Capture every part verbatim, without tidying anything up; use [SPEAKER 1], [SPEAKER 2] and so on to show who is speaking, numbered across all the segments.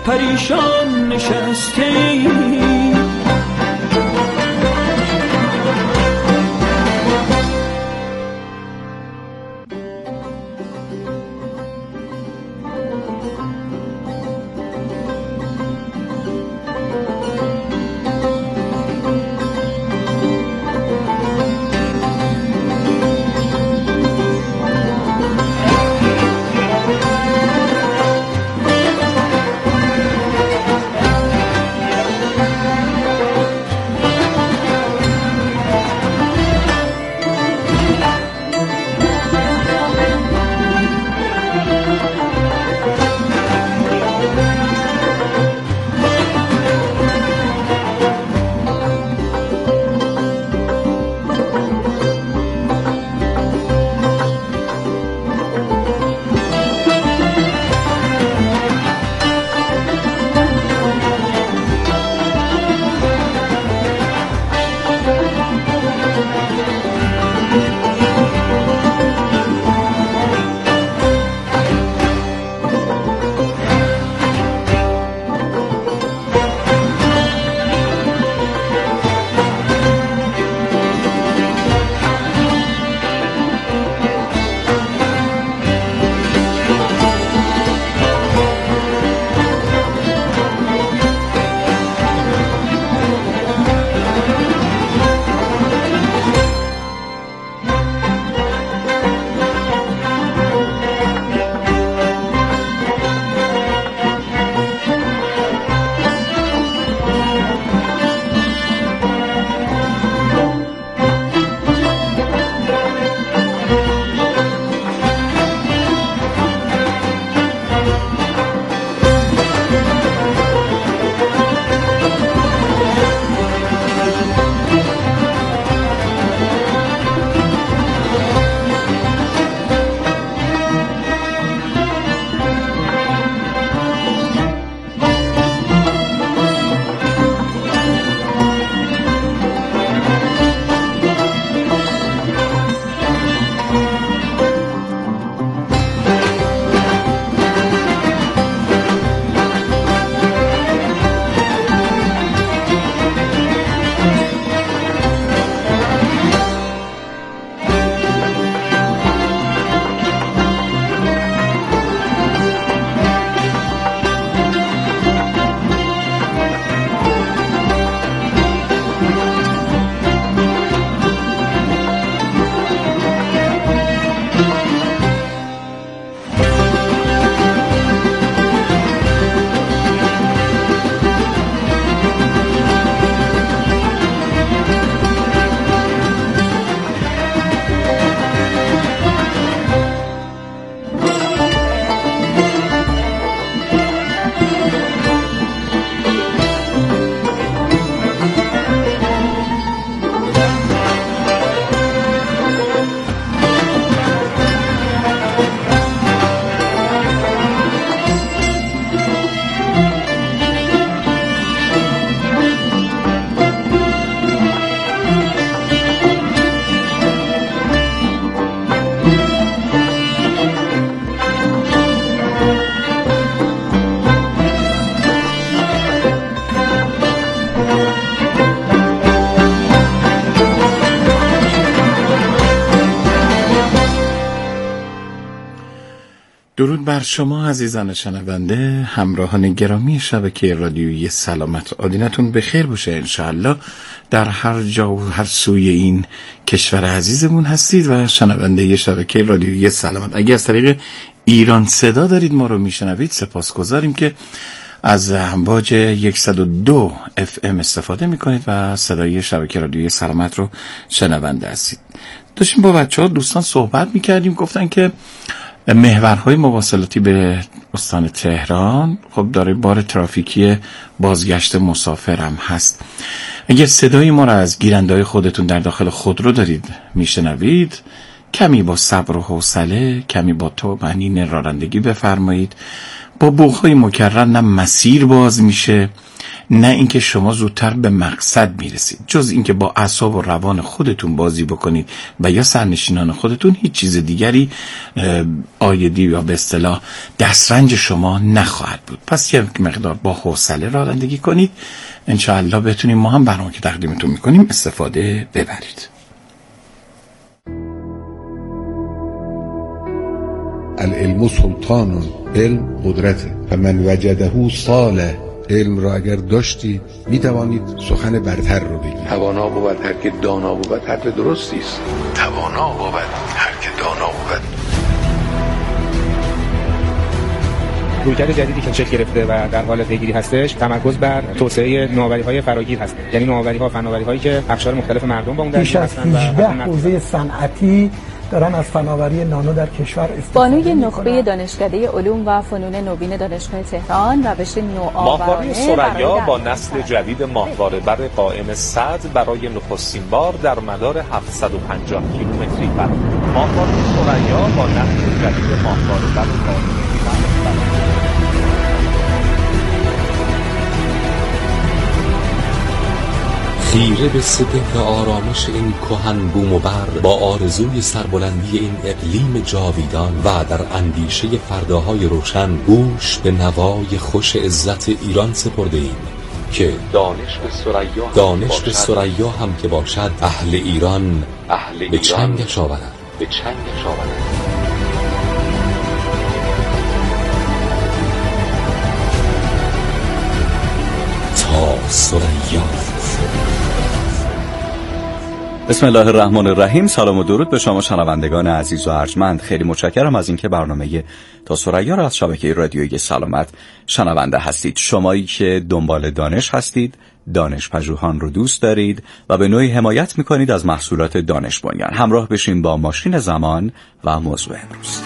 [SPEAKER 1] پریشان نشستیم.
[SPEAKER 2] درود بر شما عزیزان شنونده، همراهان گرامی شبکه رادیویی سلامت. آدینتون بخیر باشه انشاءالله در هر جا و هر سوی این کشور عزیزمون هستید و شنونده شبکه رادیویی سلامت. اگه از طریق ایران صدا دارید ما رو میشنوید، سپاسگزاریم که از امواج صد و دو اف ام استفاده میکنید و صدای شبکه رادیویی سلامت رو شنونده هستید. داشتیم با بچه ها دوستان صحبت میکردیم، گفتن که محورهای مواصلاتی به استان تهران خب داره بار ترافیکی بازگشت مسافر هم هست. اگر صدای ما را از گیرنده‌های خودتون در داخل خودرو دارید میشنوید، کمی با صبر و حوصله، کمی با طمأنینه رانندگی بفرمایید. با بوق‌های مکرر نه مسیر باز میشه نه اینکه شما زودتر به مقصد میرسید. جز اینکه با اعصاب و روان خودتون بازی بکنید و یا سرنشینان خودتون، هیچ چیز دیگری آیدی یا به اصطلاح دسترنج شما نخواهد بود. پس یه مقدار با حوصله رانندگی کنید، انشاءالله بتونیم ما هم برنامه که تقدیمتون میکنیم استفاده ببرید.
[SPEAKER 3] العلم سلطان، علم قدرته و من وجده صالح. علم را اگر داشتید می توانید سخن برتر رو بگید. توانا بود هر که دانا بود، حرف درستی است. توانا بود هر که دانا بود.
[SPEAKER 4] رویکرد جدیدی که شکل گرفته و در حال پیگیری هستش، تمرکز بر توسعه نوآوری‌های فراگیر هست. یعنی نوآوری‌ها و فناوری‌هایی که اقشار مختلف مردم با اون درگیر هستند و
[SPEAKER 5] هجده حوزه صنعتی دارن از فناوری نانو در کشور استفاده
[SPEAKER 6] بانوی نخبه دانشکده علوم و فنون نوین دانشگاه تهران روش نوآورانه
[SPEAKER 7] ماهواره ثریا با نسل جدید ماهواره بر قائم صد برای نخستین بار در مدار هفتصد و پنجاه کیلومتری بر ماهواره ثریا با نسل جدید ماهواره بر قائم
[SPEAKER 8] خیره به سپهر آرامش این کهن بوم و بر، با آرزوی سربلندی این اقلیم جاویدان و در اندیشه فرداهای روشن، گوش به نوای خوش عزت ایران سپرده ایم که دانش به ثریا دانش به ثریا هم که باشد، اهل ایران اهل به چنگش آورد به چنگش آورد. تا ثریا.
[SPEAKER 9] بسم الله الرحمن الرحیم. سلام و درود به شما شنوندگان عزیز و ارجمند. خیلی متشکرم از اینکه برنامه تا ثریا را از شبکه رادیویی سلامت شنونده هستید. شمایی که دنبال دانش هستید، دانش پژوهان رو دوست دارید و به نوعی حمایت میکنید از محصولات دانش بنیان. همراه بشین با ماشین زمان و موضوع امروز.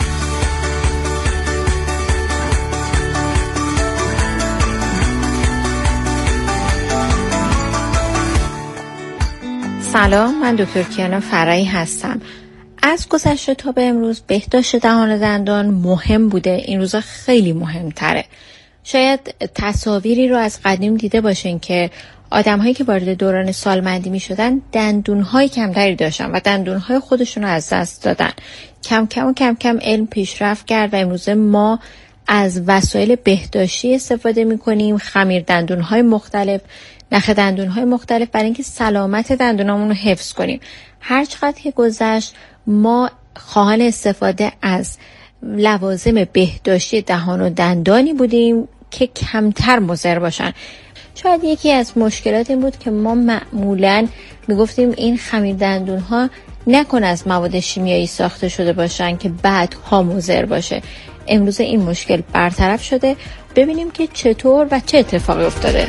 [SPEAKER 10] سلام، من دکتر کیانا فرعی هستم. از گذشته تا به امروز بهداشت دهان و دندان مهم بوده، این روزا خیلی مهمتره. شاید تصاویری رو از قدیم دیده باشین که آدم‌هایی که وارد دوران سالمندی می‌شدن دندون‌های کمتری داشتن و دندون‌های خودشون رو از دست دادن. کم کم و کم کم علم پیشرفت کرد و امروز ما از وسایل بهداشتی استفاده می‌کنیم، خمیر دندون‌های مختلف، نخ دندون‌های مختلف، برای اینکه سلامت دندونامون رو حفظ کنیم. هر چقدر که گذشت ما خواهان استفاده از لوازم بهداشتی دهان و دندانی بودیم که کمتر مضر باشن. شاید یکی از مشکلات این بود که ما معمولاً میگفتیم این خمیر دندون‌ها نکن از مواد شیمیایی ساخته شده باشن که بعدها مضر باشه. امروز این مشکل برطرف شده. ببینیم که چطور و چه اتفاقی افتاده.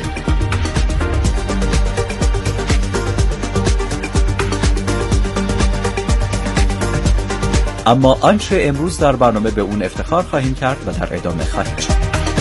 [SPEAKER 9] اما آنچه امروز در برنامه به اون افتخار خواهیم کرد و در ادامه خواهیم شد.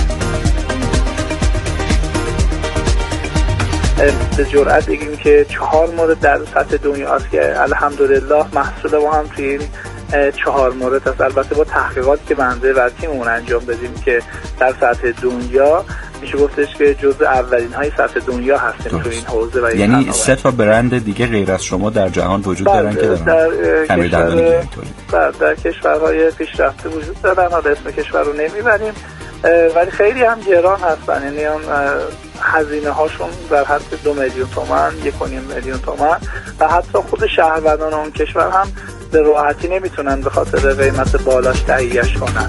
[SPEAKER 11] به جرئت بگیم که چهار مورد در سطح دنیا است که الحمدلله محصول ما هم توی این چهار مورد است. البته با تحقیقاتی که بنده و تیممون انجام بدیم که در سطح دنیا میشه گفتش که جزء اولین های سطح دنیا هستیم تو این حوزه. و
[SPEAKER 9] یعنی سه تا برند دیگه غیر از شما در جهان وجود دارن که دارن خمیر دندانی گیاهی تولید
[SPEAKER 11] در کشورهای پیشرفته وجود دارن. حالا اسم کشور رو نمیبریم ولی خیلی هم گران هستن، یعنی هم هزینه هاشون در حد دو میلیون تومان، یک و نیم میلیون تومان و حتی خود شهروندان اون کشور هم به راحتی نمیتونن به خاطر قیمت بالاش تهیه‌اش کنن.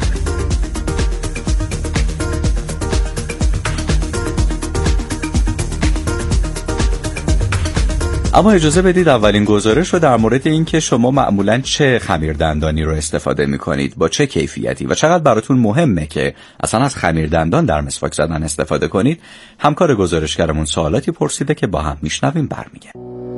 [SPEAKER 9] اما اجازه بدید اولین گزارش رو در مورد این که شما معمولاً چه خمیر دندانی رو استفاده می‌کنید، با چه کیفیتی و چقدر براتون مهمه که اصلا از خمیر دندان در مسواک زدن استفاده کنید، همکار گزارشگرمون سوالاتی پرسیده که با هم میشنویم برمیگه.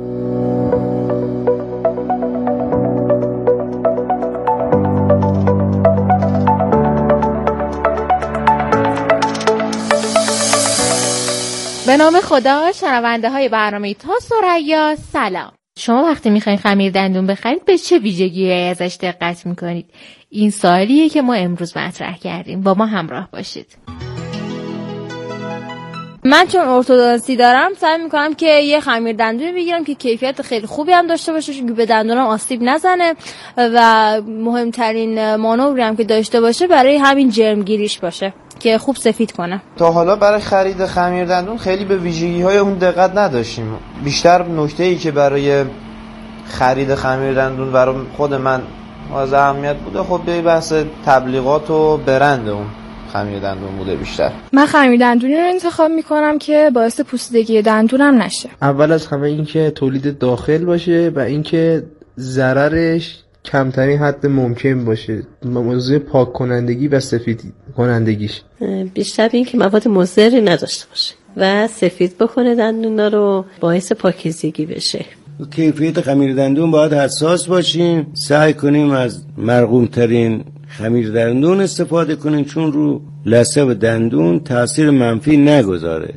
[SPEAKER 10] به نام خدا، شنونده های برنامه تا ثریا سلام. شما وقتی میخواین خمیر دندون بخرید به چه ویژگی‌هایی ازش دقت میکنید؟ این سوالیه که ما امروز مطرح کردیم. با ما همراه باشید.
[SPEAKER 12] من چون ارتودنسی دارم سعی میکنم که یه خمیر دندونی بگیرم که کیفیت خیلی خوبی هم داشته باشه که به دندونم آسیب نزنه و مهمترین مانوری هم که داشته باشه برای همین جرمگیریش باشه که خوب سفید کنه.
[SPEAKER 13] تا حالا برای خرید خمیر دندون خیلی به ویژگی‌های اون دقت نداشتیم. بیشتر نکته‌ای که برای خرید خمیر دندون برای خود من از اهمیت بوده خب به بحث تبلیغات و برند اون خمیر دندون بوده بیشتر.
[SPEAKER 14] من خمیر دندونی رو انتخاب میکنم که باعث پوسیدگی دندونم نشه.
[SPEAKER 15] اول از همه این که تولید داخل باشه و اینکه ضررش کمترین حد ممکن باشه. موضوع پاک کنندگی و سفید کنندگیش.
[SPEAKER 16] بیشتر این که مواد مضری نداشته باشه و سفید بکنه دندونا رو، باعث پاکیزگی بشه.
[SPEAKER 17] کیفیت خمیر دندون باید حساس باشیم، سعی کنیم از مرغوم ترین خمیر دندون استفاده کنیم چون رو لثه و دندون تأثیر منفی نگذاره.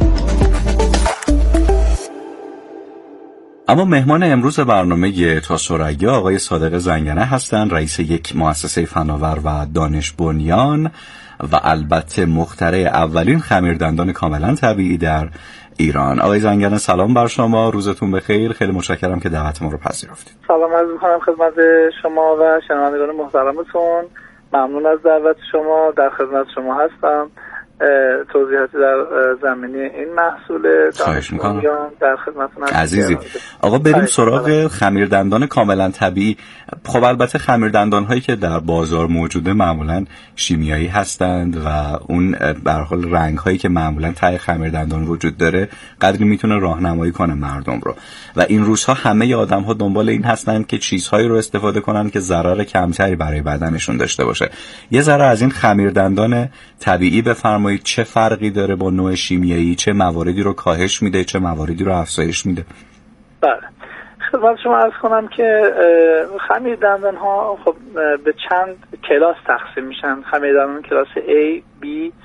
[SPEAKER 9] اما مهمان امروز برنامه تا ثریا آقای صادق زنگنه هستند، رئیس یک مؤسسه فناور و دانش بنیان و البته مخترع اولین خمیردندان کاملا طبیعی در ایران. آقای زنگنه سلام بر شما، روزتون بخیر، خیلی متشکرم که دعوت ما رو پذیرفتید.
[SPEAKER 11] سلام عرض می‌کنم خدمت شما و شنوندگان محترمتون، ممنون از دعوت شما، در خدمت شما هستم. توضیحاتی در زمینه این محصول
[SPEAKER 9] خواهش میکنم
[SPEAKER 11] در خدمتتون
[SPEAKER 9] عزیزی. آقا بریم سراغ خمیردندان کاملا طبیعی. خب البته خمیردندان هایی که در بازار موجوده معمولا شیمیایی هستند و اون به هر حال رنگ هایی که معمولا ته خمیردندان وجود داره قدری میتونه راهنمایی کنه مردم رو و این روزها همه آدم ها دنبال این هستند که چیزهایی رو استفاده کنن که ضرر کمتری برای بدنشون داشته باشه. یه ذره از این خمیردندان طبیعی بفرمایید چه فرقی داره با نوع شیمیایی، چه مواردی رو کاهش میده، چه مواردی رو افزایش میده؟
[SPEAKER 11] بله خدمت شما عرض کنم که خمیر دندان ها خب به چند کلاس تقسیم میشن. خمیر دندان کلاس A، B،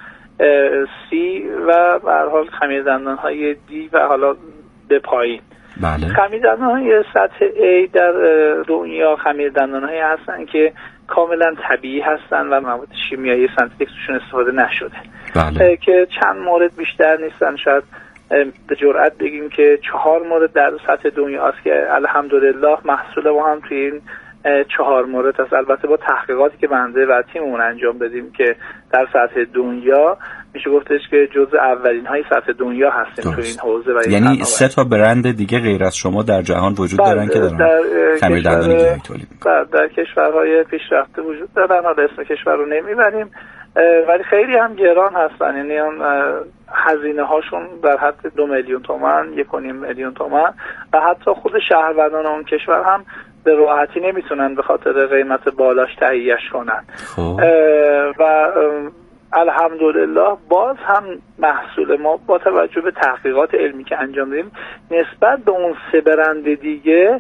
[SPEAKER 11] C و به هر حال خمیر دندان های D و حالا به پایین.
[SPEAKER 9] بله.
[SPEAKER 11] خمیر دندان های سطح A در دنیا خمیر دندان هایی هستن که کاملا طبیعی هستن و مواد شیمیایی سنتتیک توشون استفاده نشده.
[SPEAKER 9] بله.
[SPEAKER 11] که چند مورد بیشتر نیستن، شاید به جرئت بگیم که چهار مورد در سطح دنیا است که الحمدلله محصول ما هم توی این چهار مورد هست. البته با تحقیقاتی که بنده و تیممون انجام بدیم که در سطح دنیا میشه گفتش که جزء اولین های سطح دنیا هستیم توی این حوزه. و
[SPEAKER 9] یعنی سه تا برند دیگه غیر از شما در جهان وجود دارن که دارن خمیردندان گیاهی تولید میکنن.
[SPEAKER 11] در کشورهای پیشرفته وجود دارن، حالا اسم کشور رو نمیبریم ولی خیلی هم گران هستن، یعنی هزینه هاشون در حد دو میلیون تومان، یک و نیم میلیون تومان و حتی خود شهروندان اون کشور هم به راحتی نمیتونن به خاطر قیمت بالاش تهیه‌اش کنن.
[SPEAKER 9] خوب.
[SPEAKER 11] و الحمدلله باز هم محصول ما با توجه به تحقیقات علمی که انجام دادیم نسبت به اون سه برند دیگه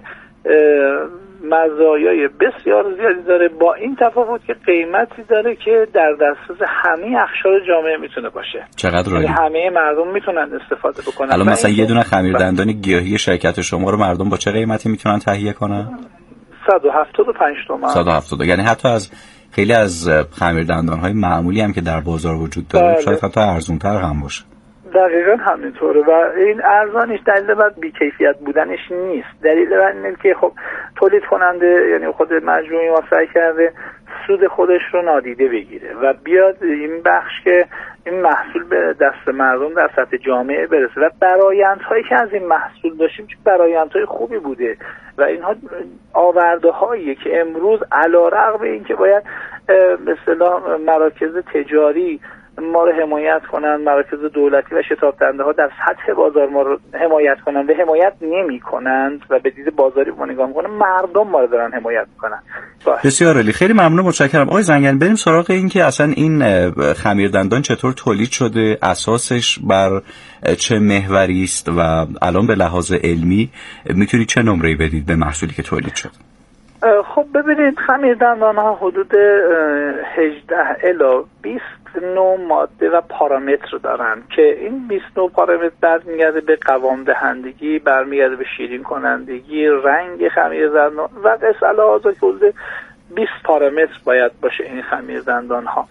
[SPEAKER 11] مزایای بسیار زیادی داره، با این تفاوت که قیمتی داره که در دسترس همه اقشار جامعه میتونه باشه.
[SPEAKER 9] چقدر عالی.
[SPEAKER 11] همه مردم میتونن استفاده بکنن.
[SPEAKER 9] الان مثلا یه دونه خمیردندان گیاهی شرکت شما رو مردم با چه قیمتی میتونن تهیه کنن؟
[SPEAKER 11] صد و هفتاد و پنج تومان.
[SPEAKER 9] صد و هفتاد. یعنی حتی از خیلی از خمیردندان‌های معمولی هم که در بازار وجود داره شاید حتی ارزان‌تر هم باشه.
[SPEAKER 11] دقیقاً همینطوره و این ارزانش دلیل بر بی‌کیفیت بودنش نیست. دلیل بر اینه که خب تولید کننده یعنی خود مجموعه ما سعی کرده سود خودش رو نادیده بگیره و بیاد این بخش که این محصول به دست مردم در سطح جامعه برسه و برآیندهایی که از این محصول داشتیم چه برآیندهای خوبی بوده و اینها آورده‌هاییه که امروز علی‌رغم اینکه باید به اصطلاح مراکز تجاری ما رو حمایت کنن، مراکز دولتی و شتاب دهنده ها در سطح بازار ما رو حمایت کنن و حمایت نمی کنند و به دید بازاری ما نگاه میکنن، مردم ما رو دارن حمایت میکنن.
[SPEAKER 9] بسیار عالی، خیلی ممنون، متشکرم. آقای زنگنه بریم سراغ این که اصلا این خمیردندان چطور تولید شده، اساسش بر چه محوری است و الان به لحاظ علمی میتونید چه نمره‌ای بدید به محصولی که تولید شد؟
[SPEAKER 11] خب ببینید خمیردندان ها حدود هجده الی بیست نوع ماده و پارامتر دارن که این بیست نوع پارامتر برمیگرده به قوام دهندگی، برمیگرده به شیرین کنندگی، رنگ خمیردندان و قصه الهازا که حدود بیست پارامتر باید باشه این خمیردندان ها.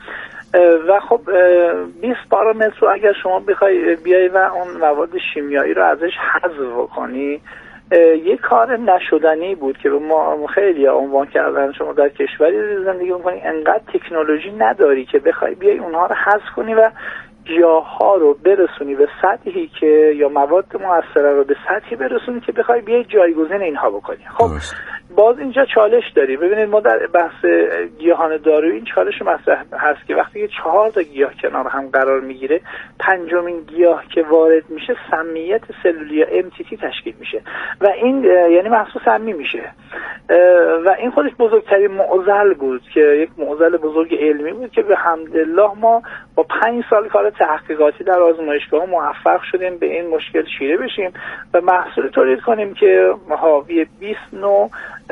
[SPEAKER 11] و خب بیست پارامتر رو اگر شما بخوای بیای و اون مواد شیمیایی رو ازش حذف کنی، یک کار نشدنی بود که ما خیلی عنوان کردن شما در کشوری زندگی می‌کنی انقدر تکنولوژی نداری که بخوای بیای اونها رو حذف کنی و گیاها رو برسونی به سطحی که یا مواد مؤثره رو به سطحی برسونی که بخوای بیای جایگزین اینها بکنی. خب باز اینجا چالش داری. ببینید ما در بحث گیاهان دارویی این چالش مطرح هست که وقتی که چهار تا گیاه کنار هم قرار میگیره، پنجمین گیاه که وارد میشه سمیت سلولی یا ام تی تی تشکیل میشه و این یعنی محصول سمی میشه و این خودش بزرگترین معضل بود که یک معضل بزرگ علمی بود که به حمدالله ما با پنج سال کار تحقیقاتی در آزمایشگاه موفق شدیم به این مشکل چیره بشیم و محصول تولید کنیم که حاوی بیست نوع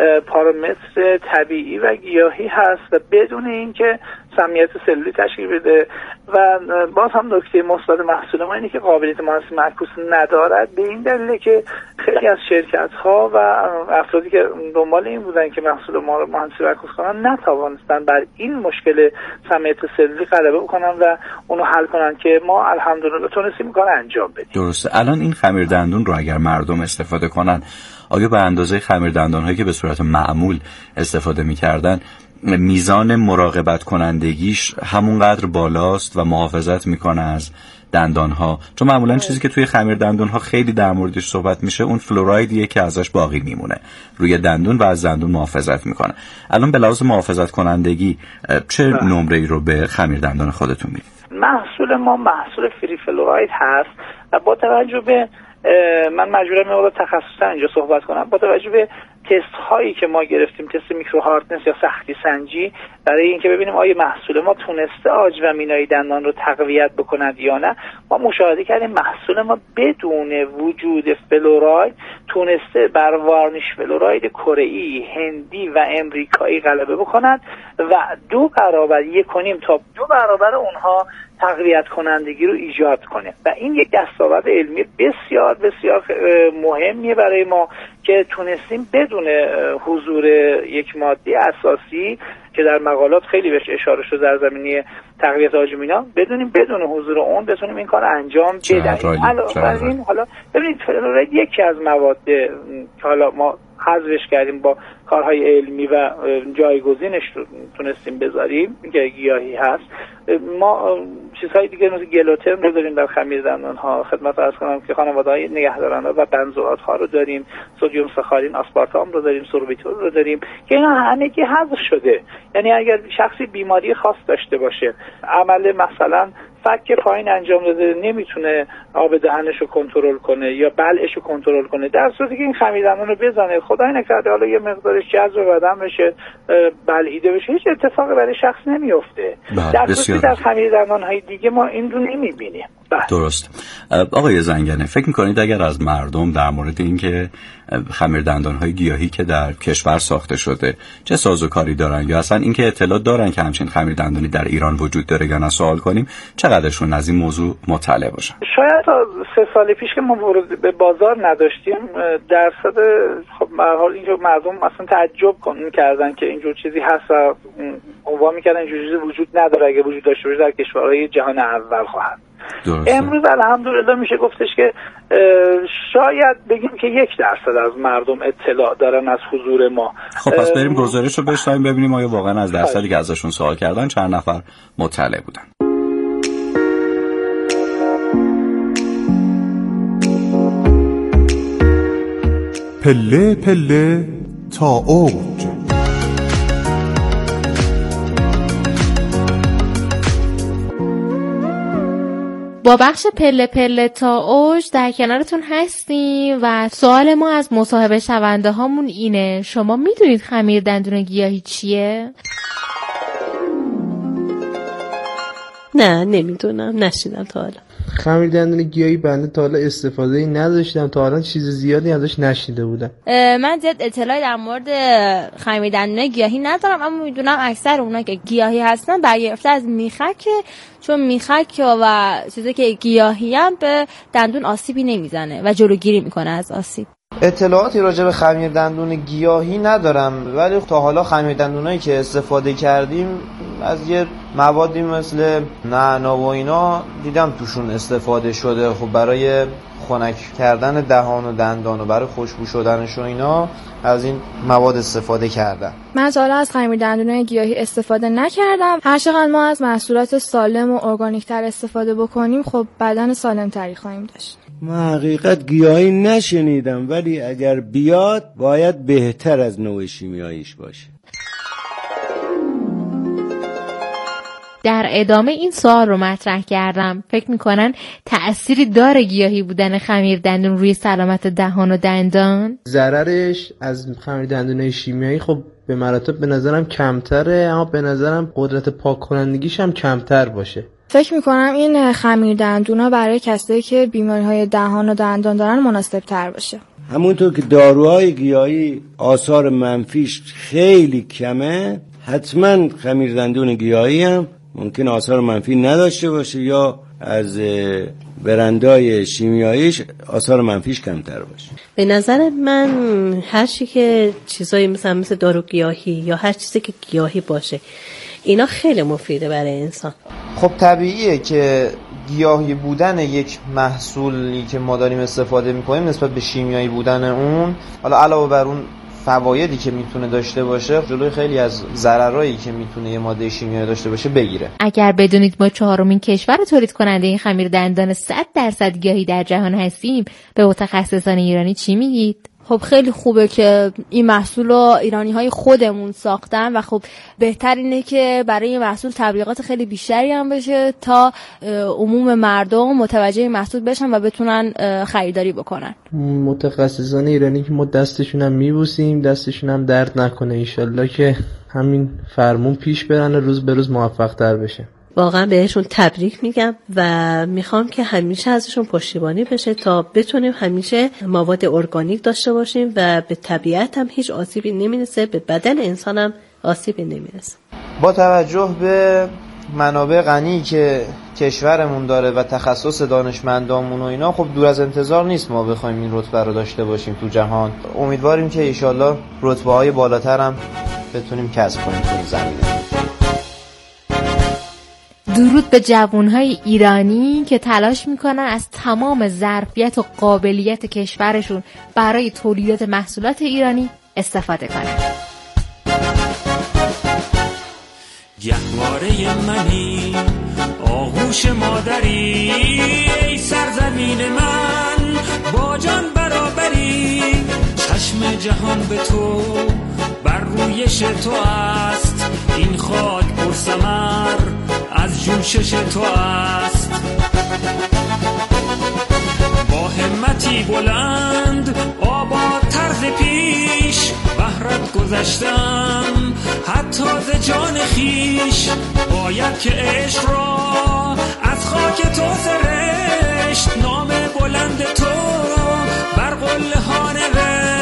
[SPEAKER 11] پارامتر طبیعی و گیاهی هست و بدون اینکه سمیت سلولی تشکیل بده. و باز هم نکته مثبت محصول ما اینه که قابلیت مهندسی معکوس ندارد، به این دلیل که خیلی از شرکت ها و افرادی که دنبال این بودن که محصول ما رو مهندسی معکوس کنن نتوانستن بر این مشکل سمیت سلولی غلبه بکنن و اونو حل کنن که ما الحمدلله تونستیم کار انجام بدیم.
[SPEAKER 9] درسته. الان این خمیر دندون رو اگر مردم استفاده کنن، آیا به اندازه خمیر دندان هایی که به صورت معمول استفاده می‌کردن میزان مراقبت کنندگیش همونقدر بالاست و محافظت میکنه از دندان ها؟ چون معمولا چیزی که توی خمیر دندون ها خیلی در موردش صحبت میشه اون فلورایدیه که ازش باقی میمونه روی دندون و از دندون محافظت میکنه. الان به لحاظ محافظت کنندگی چه نمره‌ای رو به خمیر دندان خودتون میدید؟
[SPEAKER 11] محصول ما محصول فری فلوراید هست و با توجه به من مجبورم مقدار تخصصا اینجا صحبت کنم. با توجه به تست هایی که ما گرفتیم، تست میکرو هاردنس یا سختی سنجی، برای اینکه ببینیم آیا محصول ما تونسته عاج و مینای دندان رو تقویت بکند یا نه، ما مشاهده کردیم محصول ما بدون وجود فلوراید تونسته بر وارنیش فلوراید کره‌ای، هندی و امریکایی غلبه بکند و دو برابر یک و نیم تا دو برابر اونها تقویت کنندگی رو ایجاد کنه و این یک دستاورد علمی بسیار بسیار مهمیه برای ما که تونستیم بدون حضور یک ماده اساسی که در مقالات خیلی بهش اشاره شده در زمینه تقویت عاج و مینا، بدونیم بدون حضور اون بتونیم این کار انجام بدهیم. علاوه این حالا ببینید فلوراید یکی از مواد که حالا ما حذفش کردیم با کارهای علمی و جایگزینش رو تونستیم بذاریم که گیاهی هست. ما چیزهای دیگه مثل گلوتن رو داریم در خمیر دندان ها، خدمت عرض کنم که خانواده‌های نگهدارنده و بنزوئات ها رو داریم، سدیم ساخارین آسپارتام رو داریم، سوربیتول رو داریم که اینا همگی حذف شده. یعنی اگر شخصی بیماری خاص داشته باشه، عمل مثلا فک پایین انجام داده، نمیتونه آب دهنش رو کنترل کنه یا بلعش رو کنترل کنه، در صورتی که این خمیر دندان رو بزنه، خدای نکرده حالا یه مقدارش جذب بدن بشه، بلعیده بشه، هیچ اتفاقی برای شخص نمیفته. در صورتی در خمیر دندان های دیگه ما این رو نمیبینیم.
[SPEAKER 9] درست. آقای زنگنه، فکر میکنید اگر از مردم در مورد اینکه خمیر دندان های گیاهی که در کشور ساخته شده چه سازوکاری دارن یا اصلا اینکه اطلاع دارن که همچین خمیر دندانی در ایران وجود داره یا نه سوال کنیم، چقدرشون از این موضوع مطلع باشن؟
[SPEAKER 11] شاید تا سه سال پیش که ما ورود به بازار نداشتیم، درصد خب به هر حال اینجا مردم اصلا تعجب می‌کردن که اینجور چیزی هست و عنوان می‌کردن اینجور چیزی وجود نداره، اگه وجود داشته باشه در کشورهای جهان اول خواهد. درسته. امروز الحمدلله میشه گفتش که شاید بگیم که یک درصد از مردم اطلاع دارن از حضور ما.
[SPEAKER 9] خب پس بریم گزارش رو بشنویم ببینیم آیا واقعا از درصدی که ازشون سوال کردن چند نفر مطلع بودن.
[SPEAKER 18] پله پله تا اوج.
[SPEAKER 10] با بخش پله پله تا اوج در کنارتون هستیم و سوال ما از مصاحبه شونده هامون اینه: شما میدونید خمیر دندون گیاهی چیه؟
[SPEAKER 16] نه نمیدونم، نشیدم تا حالا.
[SPEAKER 15] خمیر دندون گیاهی بنده تا حالا استفاده نداشتم، تا حالا چیز زیادی ازش نشیده بودم.
[SPEAKER 12] من زیاد اطلاعی در مورد خمیر دندون گیاهی ندارم، اما میدونم اکثر اونا که گیاهی هستن برگرفته از میخک، چون میخک و چیزی که گیاهی هم به دندون آسیبی نمیزنه و جلوگیری میکنه از آسیب.
[SPEAKER 13] اطلاعاتی راجع به خمیر دندون گیاهی ندارم، ولی تا حالا خمیر دندونایی که استفاده کردیم از یه موادی مثل نعنا و اینا دیدم توشون استفاده شده. خب برای خنک کردن دهان و دندان و برای خوشبو شدنش و اینا از این مواد استفاده کردم.
[SPEAKER 14] من تا حالا از خمیر دندونای گیاهی استفاده نکردم. هر چقدر ما از محصولات سالم و ارگانیک تر استفاده بکنیم خب بدن سالم تری خواهیم داشت.
[SPEAKER 17] من حقیقت گیاهی نشنیدم، ولی اگر بیاد باید بهتر از نوع شیمیاییش باشه.
[SPEAKER 10] در ادامه این سوال رو مطرح کردم. فکر میکنن تأثیری داره گیاهی بودن خمیر دندون روی سلامت دهان و دندان؟
[SPEAKER 15] ضررش از خمیر دندونای شیمیایی خب به مراتب به نظرم کمتره، اما به نظرم قدرت پاک کنندگیش هم کمتر باشه.
[SPEAKER 14] فکر میکنم این خمیر دندونا برای کسایی که بیماری‌های دهان و دندان دارن مناسب تر باشه.
[SPEAKER 17] همونطور که داروهای گیاهی آثار منفیش خیلی کمه، حتما خمیر دندون گیاهی هم ممکن آثار منفی نداشته باشه یا از برندهای شیمیاییش آثار منفیش کمتر باشه.
[SPEAKER 16] به نظر من هر چی که چیزایی مثلا مثل دارو گیاهی یا هر چیزی که گیاهی باشه اینا خیلی مفیده برای انسان.
[SPEAKER 13] خب طبیعیه که گیاهی بودن یک محصولی که ما داریم استفاده میکنیم نسبت به شیمیایی بودن اون، حالا علاوه بر اون فوایدی که میتونه داشته باشه، جلوی خیلی از ضررایی که میتونه یه ماده شیمیایی داشته باشه بگیره.
[SPEAKER 10] اگر بدونید ما چهارمین کشور تولید کننده این خمیر دندان صد درصد گیاهی در جهان هستیم، به متخصصان ایرانی چی میگید؟
[SPEAKER 12] خب خیلی خوبه که این محصول رو ایرانی‌های خودمون ساختن و خب بهتر اینه که برای این محصول تبلیغات خیلی بیشتری هم بشه تا عموم مردم متوجه این محصول بشن و بتونن خریداری بکنن.
[SPEAKER 15] متخصصان ایرانی که ما دستشون هم میبوسیم، دستشون هم درد نکنه، انشالله که همین فرمون پیش برن و روز به روز موفق تر بشه.
[SPEAKER 16] واقعا بهشون تبریک میگم و میخوام که همیشه ازشون پشتیبانی بشه تا بتونیم همیشه مواد ارگانیک داشته باشیم و به طبیعت هم هیچ آسیبی نمیرسه، به بدن انسان هم آسیبی نمیرسه.
[SPEAKER 13] با توجه به منابع غنی که کشورمون داره و تخصص دانشمندامون و اینا، خب دور از انتظار نیست ما بخوایم این رتبه رو داشته باشیم تو جهان. امیدواریم که انشالله رتبه‌های بالاتر هم بتونیم کسب کنیم تو این زمینه.
[SPEAKER 10] درود به جوانهای ایرانی که تلاش میکنن از تمام ظرفیت و قابلیت کشورشون برای تولیدات محصولات ایرانی استفاده کنن.
[SPEAKER 1] گهواره منی، آغوش مادری، ای سرزمین من با جان برابری. چشم جهان به تو بر رویش تو است، این خاک پرثمر از جوشش تو است. با همتی بلند آباد طرز پیش، بهرت گذشتم حتی ز جان خیش. باید که عشق را از خاک تو سرشت، نام بلند تو بر قله ها نوشت.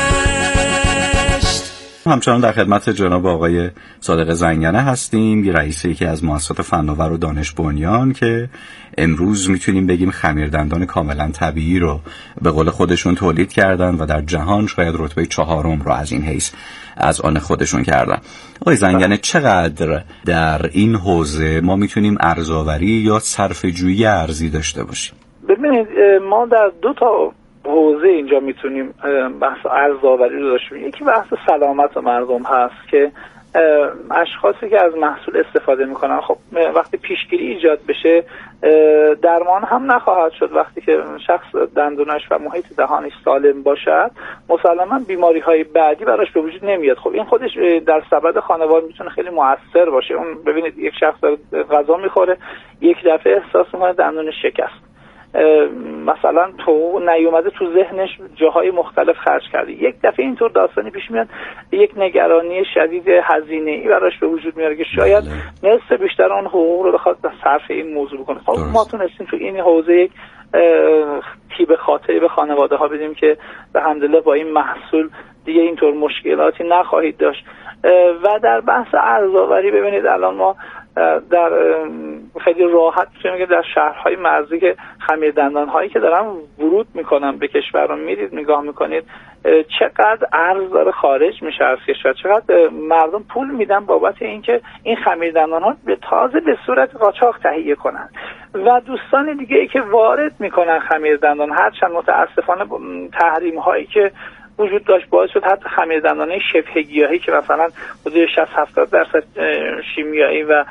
[SPEAKER 9] همچنان در خدمت جناب آقای صادق زنگنه هستیم، رئیس یکی از مؤسسات فناور و دانش بنیان که امروز میتونیم بگیم خمیر دندان کاملا طبیعی رو به قول خودشون تولید کردن و در جهان شاید رتبه چهارم رو از این حیث از آن خودشون کردن. آقای زنگنه، چقدر در این حوزه ما میتونیم ارزآوری یا صرفه‌جویی ارزی داشته باشیم؟
[SPEAKER 11] ببینید ما در دو تا حوزه اینجا میتونیم بحث ارزآوری رو داشته باشیم. یکی بحث سلامت مردم هست که اشخاصی که از محصول استفاده میکنن، خب وقتی پیشگیری ایجاد بشه درمان هم نخواهد شد. وقتی که شخص دندونش و محیط دهانش سالم باشد مسلما بیماری های بعدی براش به وجود نمیاد. خب این خودش در سبد خانواده میتونه خیلی موثر باشه. اون ببینید یک شخص غذا میخوره، یک دفعه احساس میکنه دندونش شکست، مثلا تو نیومده تو ذهنش جاهای مختلف خرج کرده، یک دفعه اینطور داستانی پیش میاد، یک نگرانی شدید هزینه‌ای براش به وجود میاره که شاید نصف بیشتر اون حقوق رو بخواد صرف این موضوع بکنه. خب ما تونستیم تو این حوزه یک تیب خاطری به خانواده ها بدیم که به الحمدلله با این محصول دیگه اینطور مشکلاتی نخواهید داشت. و در بحث ارزآوری ببینید الان ما در خیلی راحت میتونیم که در شهرهای مرزی که خمیردندان هایی که دارن ورود میکنن به کشور رو میرید نگاه میکنید چقدر ارز داره خارج میشه از کشور، چقدر مردم پول میدن بابت اینکه این خمیردندان ها به تازه به صورت قاچاق تهیه کنن و دوستان دیگه ای که وارد میکنن خمیردندان، هرچند متاسفانه تحریم هایی که وجود داشت باعث شد حتی خمیردندانه شبه گیاهی که مثلا حدود شصت هفتاد درصد شیمیایی و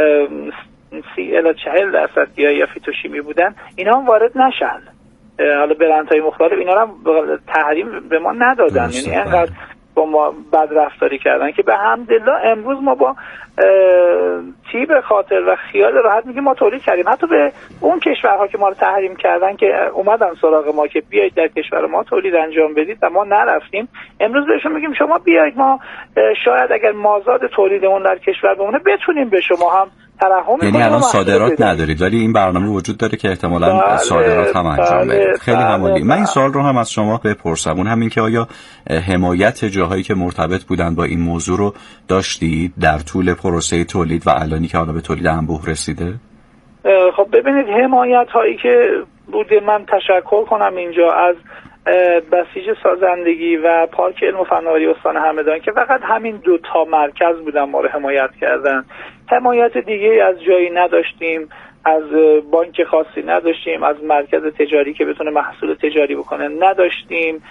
[SPEAKER 11] سی الی چهل درصد گیاهی یا فیتوشیمی بودن اینا هم وارد نشن. حالا برندهای مختلف اینا هم تحریم به ما ندادن، یعنی اینقدر با ما بد رفتاری کردن که به حمدالله امروز ما با طیب خاطر و خیال راحت میگیم ما تولید کردیم. حتی به اون کشورها که ما رو تحریم کردن که اومدن سراغ ما که بیایید در کشور ما تولید انجام بدید و ما نرفتیم، امروز بهشون میگیم شما بیایید، ما شاید اگر مازاد تولیدمون در کشور بمونه بتونیم به شما هم ترحم کنیم.
[SPEAKER 9] یعنی الان صادرات ندارید ولی این برنامه وجود داره که احتمالاً بله، صادرات هم انجام بدید. خیلی بله، همالی. بله. من این سوال رو هم از شما بپرسم، اون همین که آیا حمایت جاهایی که مرتبط بودن با این موضوع رو داشتید در طول پروسه تولید و الانی که حالا به تولید انبوه رسیده؟
[SPEAKER 11] خب ببینید حمایت هایی که بوده، من تشکر کنم اینجا از بسیج سازندگی و پارک علم و فناوری استان همدان که فقط همین دو تا مرکز بودن ما رو حمایت کردن. حمایت دیگه از جایی نداشتیم، از بانک خاصی نداشتیم، از مرکز تجاری که بتونه محصول تجاری بکنه نداشتیم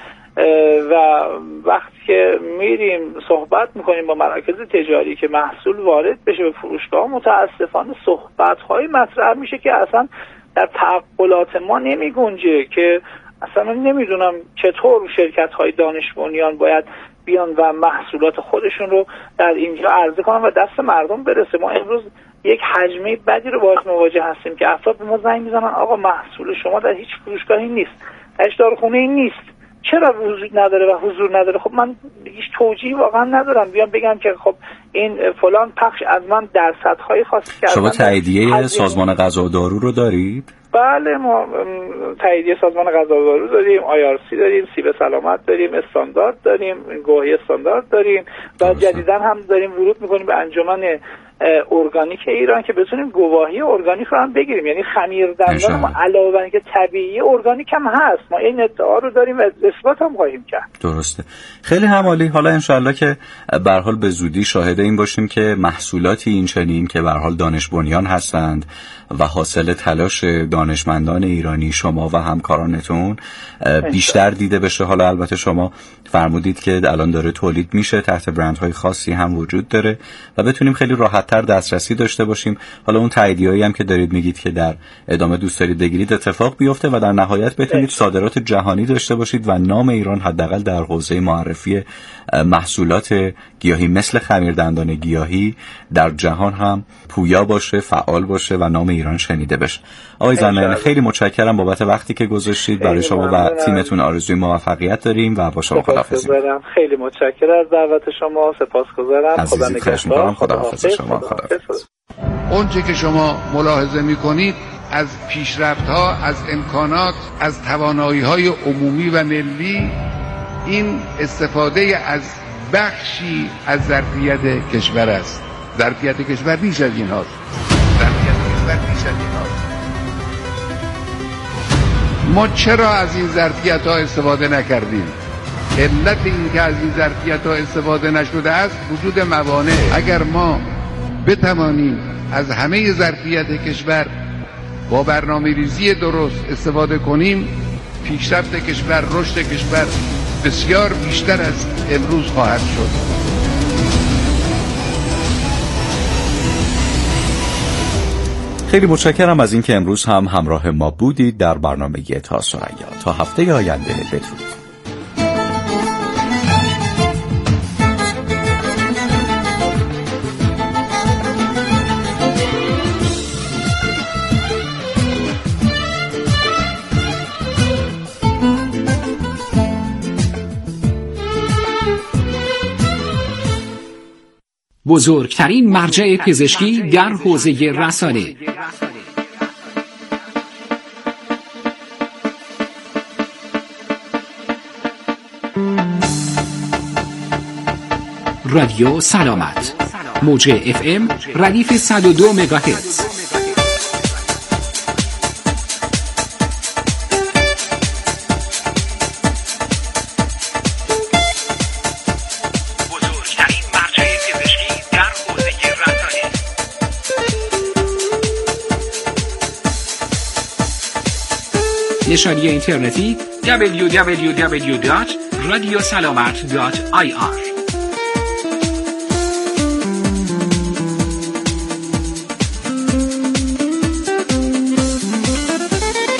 [SPEAKER 11] و وقتی که میریم صحبت میکنیم با مراکز تجاری که محصول وارد بشه به فروشگاه، متاسفانه صحبت‌های مطرح میشه که اصلا در تعقلات ما نمیگنجه، که اصلا نمیدونم چطور شرکت‌های دانش بنیان باید بیان و محصولات خودشون رو در اینجا عرضه کنن و دست مردم برسه. ما امروز یک حجمه بدی رو باهاش مواجه هستیم که افراد به ما زنگ میزنن آقا محصول شما در هیچ فروشگاهی نیست، در هیچ داروخونه‌ای نیست، چرا وجود نداره و حضور نداره؟ خب من هیچ توجیهی واقعا ندارم بیام بگم که خب این فلان پخش از من درصدهای خاصی کردن.
[SPEAKER 9] شما تاییدیه سازمان غذا و دارو رو دارید؟
[SPEAKER 11] بله، ما تاییدیه سازمان غذا و دارو داریم، آی آر سی داریم، سیب سلامت داریم، استاندارد داریم، گواهی استاندارد داریم و جدیداً هم داریم ورود میکنیم به انجمن ارگانیک ایران که بتونیم گواهی ارگانیک رو هم بگیریم. یعنی خمیردندان ما علاوه بر اینکه طبیعی ارگانیک هم هست، ما این ادعا رو داریم و اثبات هم خواهیم کرد.
[SPEAKER 9] درسته، خیلی همالی. حالا انشالله که به هر حال به زودی شاهد این باشیم که محصولاتی این چنین که به هر حال دانش بنیان هستند و حاصل تلاش دانشمندان ایرانی شما و همکارانتون بیشتر دیده بشه. حالا البته شما فرمودید که الان داره تولید میشه، تحت برندهای خاصی هم وجود داره و بتونیم خیلی راحت‌تر دسترسی داشته باشیم. حالا اون تاییدیه‌ای هم که دارید میگید که در ادامه دوست دارید بگیرید اتفاق بیفته و در نهایت بتونید صادرات جهانی داشته باشید و نام ایران حداقل در حوزه معرفی محصولات گیاهی مثل خمیردندان گیاهی در جهان هم پویا باشه، فعال باشه و نام ایران شنیده بشه. آقای زرنیان خیلی متشکرم بابت وقتی که گذاشتید. برای شما و تیمتون آرزوی موفقیت داریم و با شما خداحافظی.
[SPEAKER 11] خیلی متشکرم از دعوت شما، سپاسگزارم.
[SPEAKER 9] خدا نگهدار. خداحافظ شما. خداحافظ.
[SPEAKER 3] اون چه که شما ملاحظه می‌کنید از پیشرفت‌ها، از امکانات، از توانایی‌های عمومی و ملی، این استفاده از بخشی از ظرفیت کشور است. ظرفیت کشور بیش از این هاست. ظرفیت کشور بیش از این هاست. ما چرا از این ظرفیت ها استفاده نکردیم؟ علت این که از این ظرفیت ها استفاده نشده است وجود موانع. اگر ما بتوانیم از همه ظرفیت کشور با برنامه ریزی درست استفاده کنیم، پیشرفت کشور، رشد کشور بسیار بیشتر از امروز خواهد شد.
[SPEAKER 9] خیلی متشکرم از اینکه امروز هم همراه ما بودید در برنامه تا ثریا. تا هفته آینده بدرود.
[SPEAKER 19] بزرگترین مرجع پزشکی در حوزه رسانه. رادیو سلامت. موج اف ام ردیف صد و دو مگاهرتز.
[SPEAKER 1] بزرگترین مرجع پزشکی در حوزه رسانه.
[SPEAKER 19] نشانی اینترنتی دبلیو دبلیو دبلیو دات رادیو سلامت دات آی آر